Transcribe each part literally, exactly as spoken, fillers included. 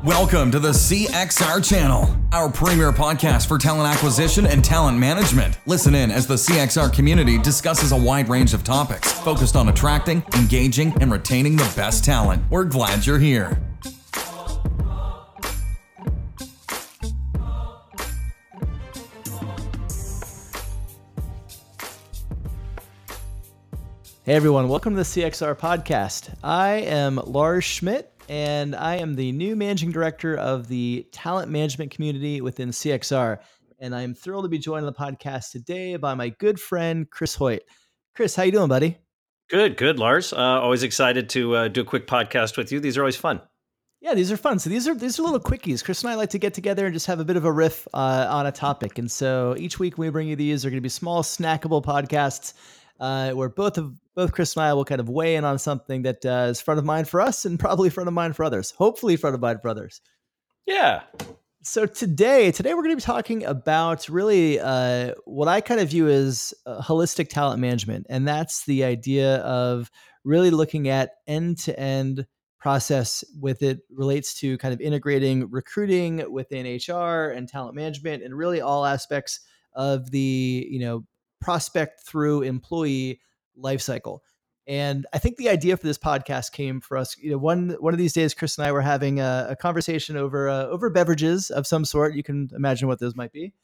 Welcome to the C X R channel, our premier podcast for talent acquisition and talent management. Listen in as the C X R community discusses a wide range of topics focused on attracting, engaging, and retaining the best talent. We're glad you're here. Hey everyone, welcome to the C X R podcast. I am Lars Schmidt, and I am the new managing director of the talent management community within C X R. And I'm thrilled to be joined on the podcast today by my good friend, Chris Hoyt. Chris, how you doing, buddy? Good, good, Lars. Uh, always excited to uh, do a quick podcast with you. These are always fun. Yeah, these are fun. So these are these are little quickies. Chris and I like to get together and just have a bit of a riff uh, on a topic. And so each week when we bring you these, they're going to be small, snackable podcasts uh, where both of both Chris and I will kind of weigh in on something that uh, is front of mind for us and probably front of mind for others. Hopefully front of mind for others. Yeah. So today, today we're going to be talking about really uh, what I kind of view as uh, holistic talent management, and that's the idea of really looking at end-to-end process with it relates to kind of integrating recruiting within H R and talent management, and really all aspects of the you know prospect through employee lifecycle. And I think the idea for this podcast came for us. You know, one one of these days, Chris and I were having a, a conversation over uh, over beverages of some sort. You can imagine what those might be.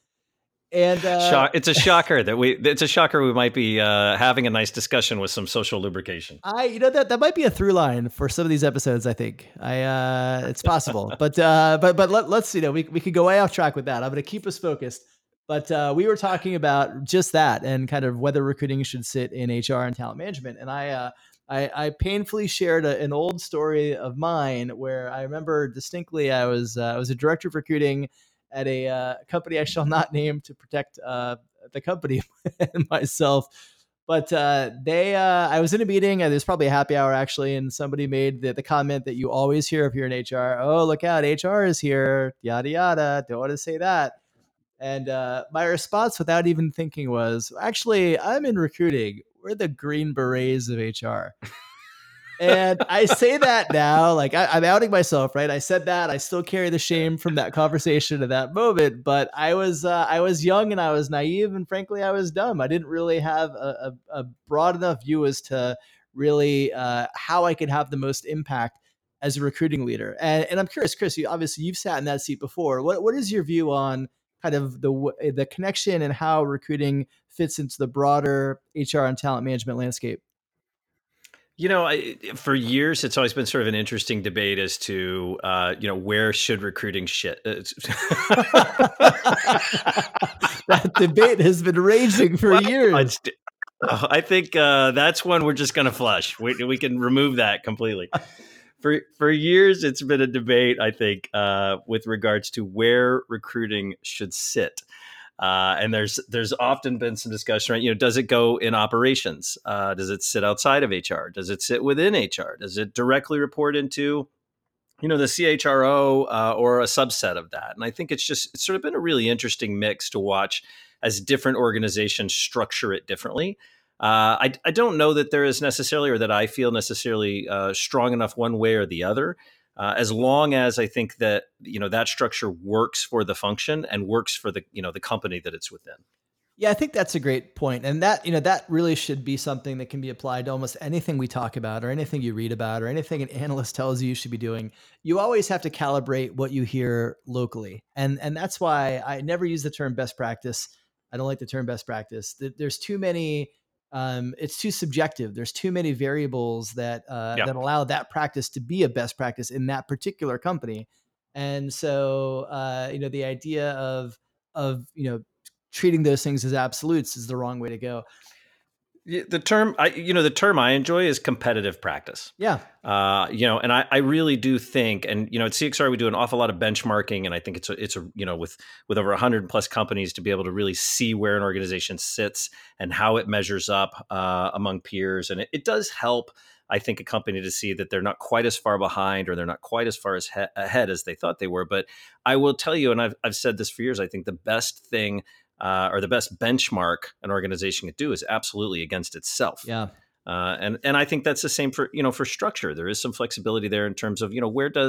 And uh, Shock, it's a shocker that we. It's a shocker we might be uh, having a nice discussion with some social lubrication. I, you know, that that might be a through line for some of these episodes. I think I, uh, it's possible, but uh, but but let, let's you know we we could go way off track with that. I'm going to keep us focused. But uh, we were talking about just that and kind of whether recruiting should sit in H R and talent management. And I, uh, I, I painfully shared a, an old story of mine where I remember distinctly I was uh, I was a director of recruiting at a uh, company I shall not name to protect uh, the company and myself. But uh, they, uh, I was in a meeting and there's probably a happy hour actually, and somebody made the, the comment that you always hear if you're in H R. Oh, look out, H R is here, yada yada. Don't want to say that. And uh, my response without even thinking was, actually, I'm in recruiting. We're the Green Berets of H R. And I say that now, like I, I'm outing myself, right? I said that. I still carry the shame from that conversation at that moment. But I was uh, I was young and I was naive. And frankly, I was dumb. I didn't really have a, a, a broad enough view as to really uh, how I could have the most impact as a recruiting leader. And, and I'm curious, Chris, you, obviously you've sat in that seat before. What What is your view on kind of the the connection and how recruiting fits into the broader H R and talent management landscape? You know, I, for years, it's always been sort of an interesting debate as to, uh, you know, where should recruiting shit? That debate has been raging for well, years. I, I think uh, that's one we're just going to flush. We, we can remove that completely. For for years, it's been a debate, I think, uh, with regards to where recruiting should sit. Uh, and there's there's often been some discussion, right? You know, does it go in operations? Uh, does it sit outside of H R? Does it sit within H R? Does it directly report into, you know, the C H R O uh, or a subset of that? And I think it's just it's sort of been a really interesting mix to watch as different organizations structure it differently. Uh, I, I don't know that there is necessarily, or that I feel necessarily uh, strong enough one way or the other, uh, as long as I think that, you know, that structure works for the function and works for the, you know, the company that it's within. Yeah, I think that's a great point. And that, you know, that really should be something that can be applied to almost anything we talk about or anything you read about or anything an analyst tells you you should be doing. You always have to calibrate what you hear locally. And, and that's why I never use the term best practice. I don't like the term best practice. There's too many Um, it's too subjective. There's too many variables that uh, yeah. that allow that practice to be a best practice in that particular company. And so, uh, you know, the idea of of you know treating those things as absolutes is the wrong way to go. The term, I, you know, the term I enjoy is competitive practice. Yeah. Uh, you know, and I, I really do think, and, you know, at C X R, we do an awful lot of benchmarking. And I think it's a, it's a, you know, with, with over a hundred plus companies to be able to really see where an organization sits and how it measures up uh, among peers. And it, it does help, I think, a company to see that they're not quite as far behind or they're not quite as far as he- ahead as they thought they were. But I will tell you, and I've, I've said this for years, I think the best thing Uh, or the best benchmark an organization could do is absolutely against itself. Yeah. Uh, and and I think that's the same for, you know, for structure. There is some flexibility there in terms of, you know, where does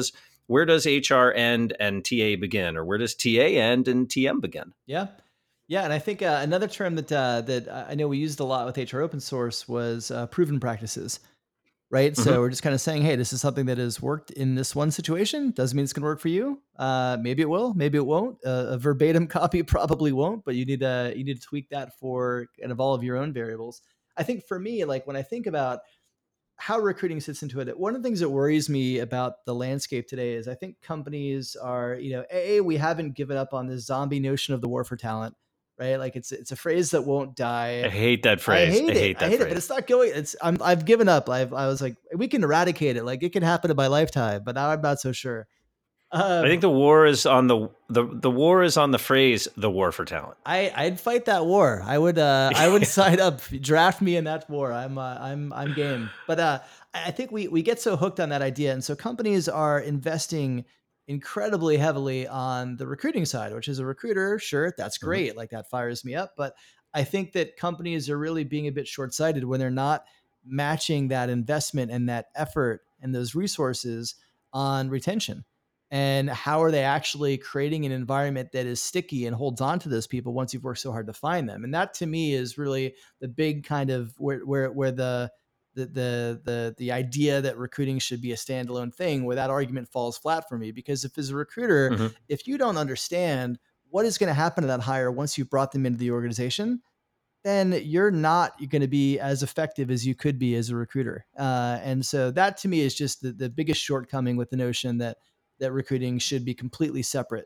where does H R end and T A begin, or where does T A end and T M begin? Yeah. Yeah, and I think uh, another term that uh, that I know we used a lot with H R open source was uh, proven practices, right? Mm-hmm. So we're just kind of saying, hey, this is something that has worked in this one situation. Doesn't mean it's going to work for you. Uh, maybe it will, maybe it won't. Uh, a verbatim copy probably won't, but you need to you need to tweak that for kind of all of your own variables. I think for me, like when I think about how recruiting sits into it, one of the things that worries me about the landscape today is I think companies are, you know, a we haven't given up on this zombie notion of the war for talent, right? Like it's it's a phrase that won't die. I hate that I phrase. hate I it. hate I that hate phrase. it, but it's not going. It's I'm I've given up. I've I was like, we can eradicate it. Like it can happen in my lifetime, but now I'm not so sure. I Um, think the war is on the the the war is on the phrase "the war for talent." I I'd fight that war. I would uh I would sign up. Draft me in that war. I'm uh, I'm I'm game. But uh I I think we we get so hooked on that idea, and so companies are investing incredibly heavily on the recruiting side, which is a recruiter, sure, that's Mhm. great. Like that fires me up, but I think that companies are really being a bit short-sighted when they're not matching that investment and that effort and those resources on retention. And how are they actually creating an environment that is sticky and holds on to those people once you've worked so hard to find them? And that to me is really the big kind of where where where the the the the the idea that recruiting should be a standalone thing, where that argument falls flat for me. Because if as a recruiter, Mhm. if you don't understand what is going to happen to that hire once you've brought them into the organization, then you're not going to be as effective as you could be as a recruiter. Uh, and so that to me is just the, the biggest shortcoming with the notion that that recruiting should be completely separate.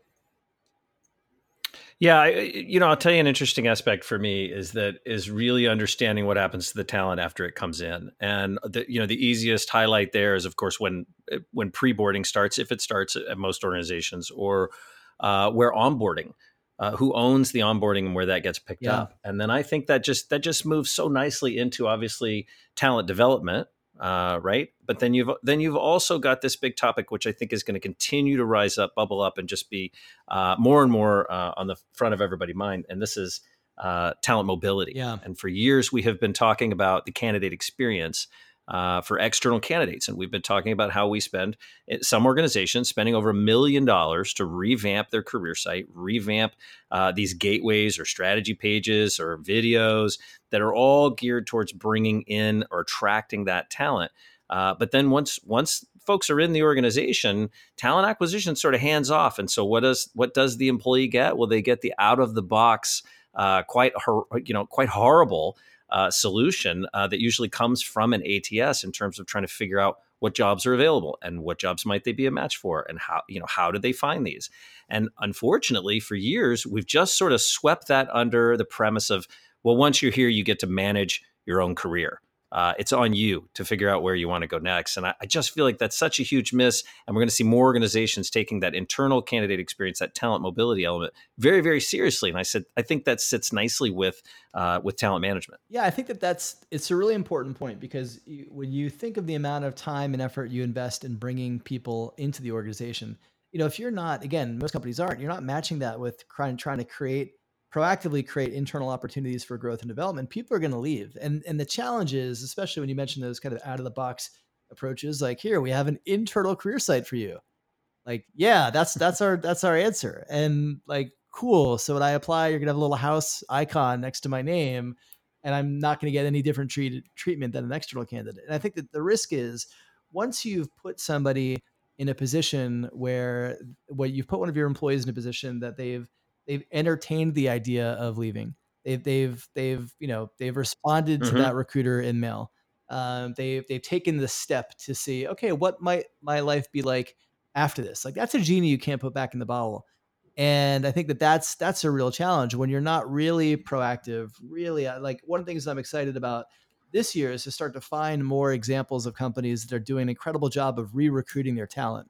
Yeah, I, you know, I'll tell you an interesting aspect for me is that is really understanding what happens to the talent after it comes in, and the you know the easiest highlight there is of course when when pre-boarding starts, if it starts at most organizations, or uh, where onboarding, uh, who owns the onboarding and where that gets picked Yeah. up, and then I think that just that just moves so nicely into obviously talent development. Uh, right, but then you've then you've also got this big topic, which I think is going to continue to rise up, bubble up, and just be uh, more and more uh, on the front of everybody's mind. And this is uh, talent mobility. Yeah. And for years, we have been talking about the candidate experience uh, for external candidates. And we've been talking about how we spend, some organizations spending over a million dollars to revamp their career site, revamp uh, these gateways or strategy pages or videos that are all geared towards bringing in or attracting that talent. Uh, but then once once folks are in the organization, talent acquisition sort of hands off. And so what does what does the employee get? Well, they get the out of the box, uh, quite hor- you know quite horrible uh, solution uh, that usually comes from an A T S in terms of trying to figure out what jobs are available and what jobs might they be a match for, and how you know how do they find these. And unfortunately, for years we've just sort of swept that under the premise of, well, once you're here, you get to manage your own career. Uh, it's on you to figure out where you want to go next. And I, I just feel like that's such a huge miss. And we're going to see more organizations taking that internal candidate experience, that talent mobility element, very, very seriously. And I said, I think that sits nicely with uh, with talent management. Yeah, I think that that's it's a really important point, because you, when you think of the amount of time and effort you invest in bringing people into the organization, you know, if you're not, again, most companies aren't, you're not matching that with trying trying to create proactively create internal opportunities for growth and development, people are going to leave. And and the challenge is, especially when you mention those kind of out of the box approaches, like here we have an internal career site for you. Like, yeah, that's that's our that's our answer. And like, cool. So when I apply, you're gonna have a little house icon next to my name, and I'm not gonna get any different treated treatment than an external candidate. And I think that the risk is, once you've put somebody in a position where what you've put one of your employees in a position that they've they've entertained the idea of leaving. They've they've they've you know they've responded to Mm-hmm. that recruiter in mail. Um, they've they've taken the step to see, okay, what might my life be like after this? Like that's a genie you can't put back in the bottle. And I think that that's that's a real challenge when you're not really proactive. Really, uh, like one of the things I'm excited about this year is to start to find more examples of companies that are doing an incredible job of re-recruiting their talent.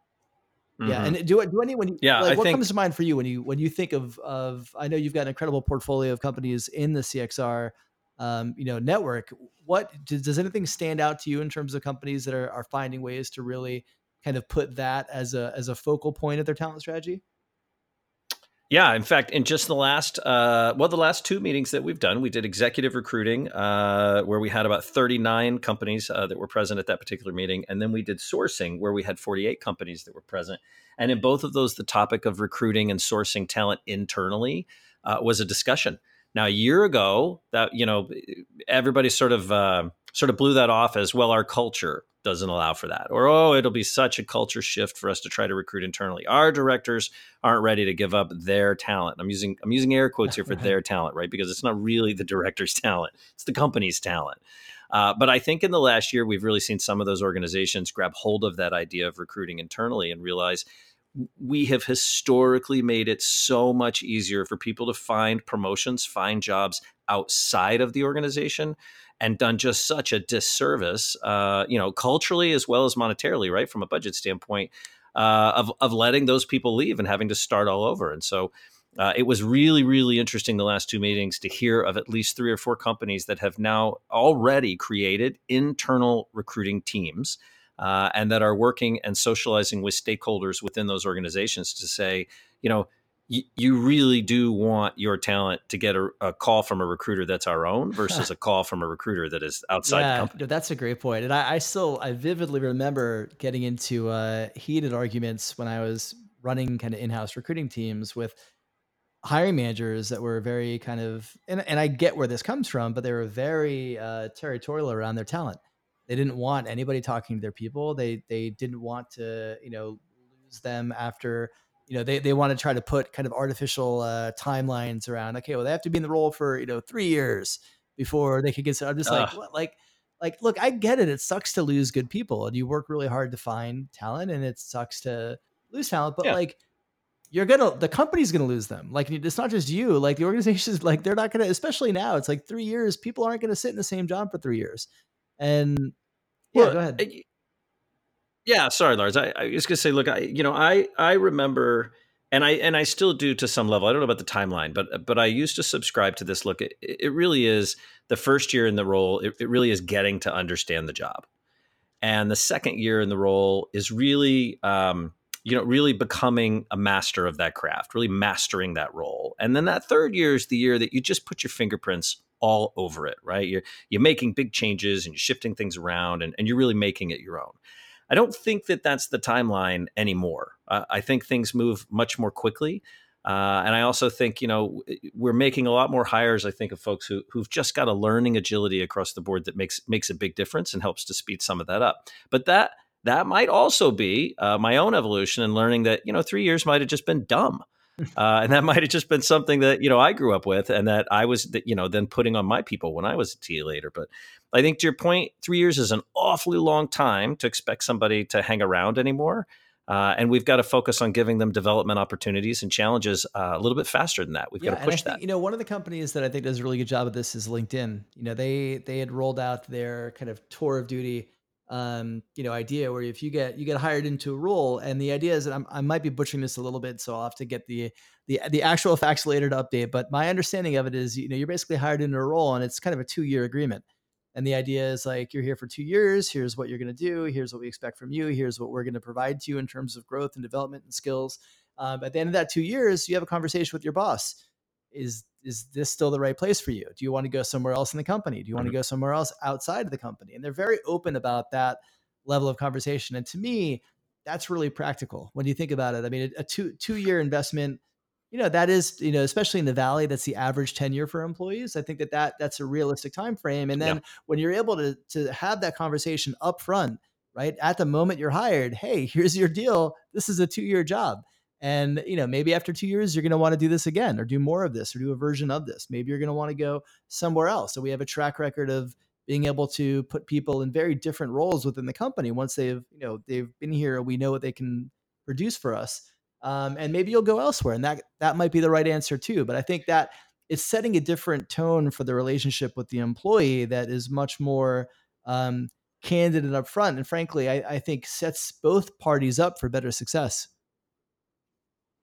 Yeah, Mm-hmm. and do do anyone Yeah, I like what comes think to mind for you when you when you think of of I know you've got an incredible portfolio of companies in the C X R um, you know network. What does, does anything stand out to you in terms of companies that are are finding ways to really kind of put that as a as a focal point of their talent strategy? Yeah, in fact, in just the last, uh, well, the last two meetings that we've done, we did executive recruiting, uh, where we had about thirty-nine companies uh, that were present at that particular meeting. And then we did sourcing, where we had forty-eight companies that were present. And in both of those, the topic of recruiting and sourcing talent internally uh, was a discussion. Now, a year ago, that, you know, everybody sort of uh, sort of blew that off as, well, our culture doesn't allow for that, or, oh, it'll be such a culture shift for us to try to recruit internally. Our directors aren't ready to give up their talent. I'm using I'm using air quotes here for their talent, right? Because it's not really the director's talent; it's the company's talent. Uh, but I think in the last year, we've really seen some of those organizations grab hold of that idea of recruiting internally and realize we have historically made it so much easier for people to find promotions, find jobs outside of the organization, and done just such a disservice, uh, you know, culturally as well as monetarily, right, from a budget standpoint, uh, of of letting those people leave and having to start all over. And so uh, it was really, really interesting the last two meetings to hear of at least three or four companies that have now already created internal recruiting teams, uh, and that are working and socializing with stakeholders within those organizations to say, you know, y- you really do want your talent to get a, a call from a recruiter that's our own versus a call from a recruiter that is outside the Yeah, company. no, that's a great point. And I, I still, I vividly remember getting into uh, heated arguments when I was running kind of in-house recruiting teams with hiring managers that were very kind of, and, and I get where this comes from, but they were very uh, territorial around their talent. They didn't want anybody talking to their people. They they didn't want to, you know, lose them after, you know, they they want to try to put kind of artificial uh, timelines around. Okay, well, they have to be in the role for, you know, three years before they could get. So I'm just like, Uh, what, like, like, look, I get it. It sucks to lose good people, and you work really hard to find talent, and it sucks to lose talent. But yeah. like, you're gonna the company's gonna lose them. Like, it's not just you. Like, the organization's like, they're not gonna, especially now. It's like three years. People aren't gonna sit in the same job for three years. And yeah, Well, go ahead. uh, yeah, sorry, Lars. I, I was gonna say, look, I you know, I I remember, and I and I still do to some level. I don't know about the timeline, but but I used to subscribe to this. Look, it, it really is the first year in the role. It, it really is getting to understand the job, and the second year in the role is really, um, you know, really becoming a master of that craft, really mastering that role, and then that third year is the year that you just put your fingerprints all over it, right? You're you're making big changes and you're shifting things around, and, and you're really making it your own. I don't think that that's the timeline anymore. Uh, I think things move much more quickly. Uh, and I also think, you know, we're making a lot more hires, I think, of folks who, who've just got a learning agility across the board that makes makes a big difference and helps to speed some of that up. But that that might also be uh, my own evolution in learning that, you know, three years might have just been dumb. Uh, and that might have just been something that, you know, I grew up with and that I was, you know, then putting on my people when I was a T A later. But I think to your point, three years is an awfully long time to expect somebody to hang around anymore. Uh, and we've got to focus on giving them development opportunities and challenges uh, a little bit faster than that. We've got Yeah, to and I push think, that. you know, one of the companies that I think does a really good job of this is LinkedIn. You know, they they had rolled out their kind of tour of duty, um, you know, idea where if you get you get hired into a role, and the idea is that I'm, I might be butchering this a little bit, so I'll have to get the the the actual facts later to update. But my understanding of it is, you know, you're basically hired into a role, and it's kind of a two year agreement. And the idea is like, you're here for two years. Here's what you're going to do. Here's what we expect from you. Here's what we're going to provide to you in terms of growth and development and skills. Um, at the end of that two years, you have a conversation with your boss. Is is this still the right place for you? Do you want to go somewhere else in the company? Do you want to Mhm. go somewhere else outside of the company? And they're very open about that level of conversation. And to me, that's really practical when you think about it. I mean, a two two year investment, you know, that is, you know, especially in the Valley, that's the average tenure for employees. I think that, that that's a realistic time frame. And Yeah. then when you're able to to have that conversation up front, right at the moment you're hired, hey, here's your deal. This is a two year job. And, you know, maybe after two years, you're going to want to do this again or do more of this or do a version of this. Maybe you're going to want to go somewhere else. So we have a track record of being able to put people in very different roles within the company. Once they've, you know, they've been here, we know what they can produce for us. Um, and maybe you'll go elsewhere, and that that might be the right answer too. But I think that it's setting a different tone for the relationship with the employee that is much more um, candid and upfront. And frankly, I, I think sets both parties up for better success.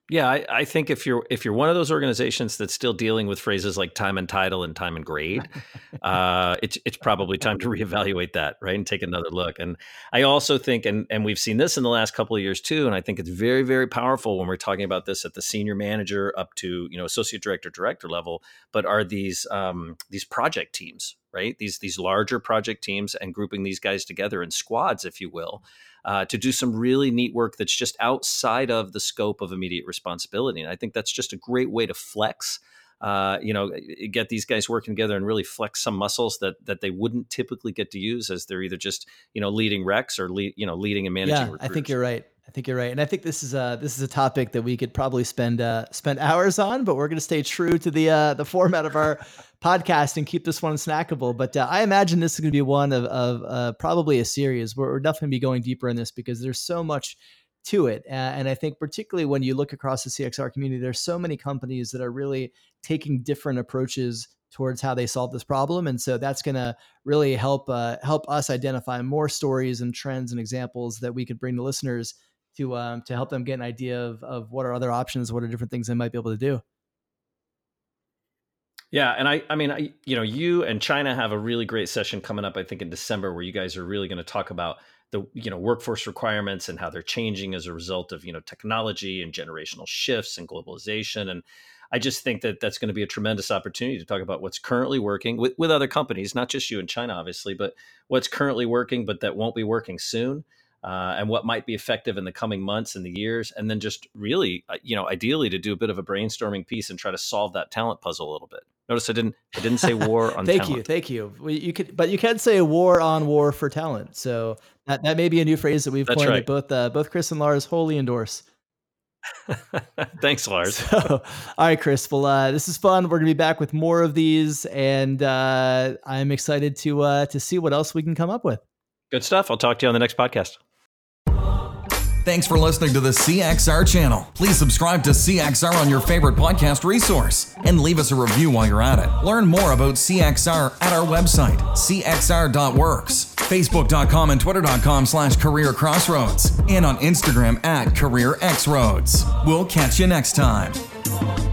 Yeah, I, I think if you're if you're one of those organizations that's still dealing with phrases like time and title and time and grade, uh, it's it's probably time to reevaluate that, right, and take another look. And I also think, and and we've seen this in the last couple of years too, and I think it's very very powerful when we're talking about this at the senior manager up to you know associate director director level. But are these um, these project teams, right? These these larger project teams and grouping these guys together in squads, if you will. Uh, to do some really neat work that's just outside of the scope of immediate responsibility. And I think that's just a great way to flex, uh, you know, get these guys working together and really flex some muscles that that they wouldn't typically get to use as they're either just, you know, leading recs or, lead, you know, leading and managing Yeah, recruiters. I think you're right. I think you're right. And I think this is a, this is a topic that we could probably spend, uh, spend hours on, but we're going to stay true to the, uh, the format of our podcast and keep this one snackable. But uh, I imagine this is going to be one of, of uh, probably a series where we're definitely be going deeper in this because there's so much to it. Uh, and I think particularly when you look across the C X R community, there's so many companies that are really taking different approaches towards how they solve this problem. And so that's going to really help, uh, help us identify more stories and trends and examples that we could bring to listeners to, um, to help them get an idea of, of what are other options, what are different things they might be able to do. Yeah. And I, I mean, I, you know, you and China have a really great session coming up, I think in December, where you guys are really going to talk about the, you know, workforce requirements and how they're changing as a result of, you know, technology and generational shifts and globalization. And I just think that that's going to be a tremendous opportunity to talk about what's currently working with, with other companies, not just you in China, obviously, but what's currently working, but that won't be working soon. Uh, and what might be effective in the coming months and the years, and then just really, uh, you know, ideally to do a bit of a brainstorming piece and try to solve that talent puzzle a little bit. Notice I didn't, I didn't say war on thank talent. you, thank you. Well, you could, but you can say a war on war for talent. So that, that may be a new phrase that we've That's coined right. that both uh, both Chris and Lars wholly endorse. Thanks, Lars. So, all right, Chris. Well, uh, this is fun. We're gonna be back with more of these, and uh, I'm excited to uh, to see what else we can come up with. Good stuff. I'll talk to you on the next podcast. Thanks for listening to the C X R channel. Please subscribe to C X R on your favorite podcast resource and leave us a review while you're at it. Learn more about C X R at our website, c x r dot works, facebook dot com and twitter dot com slash career crossroads, and on Instagram at career x roads. We'll catch you next time.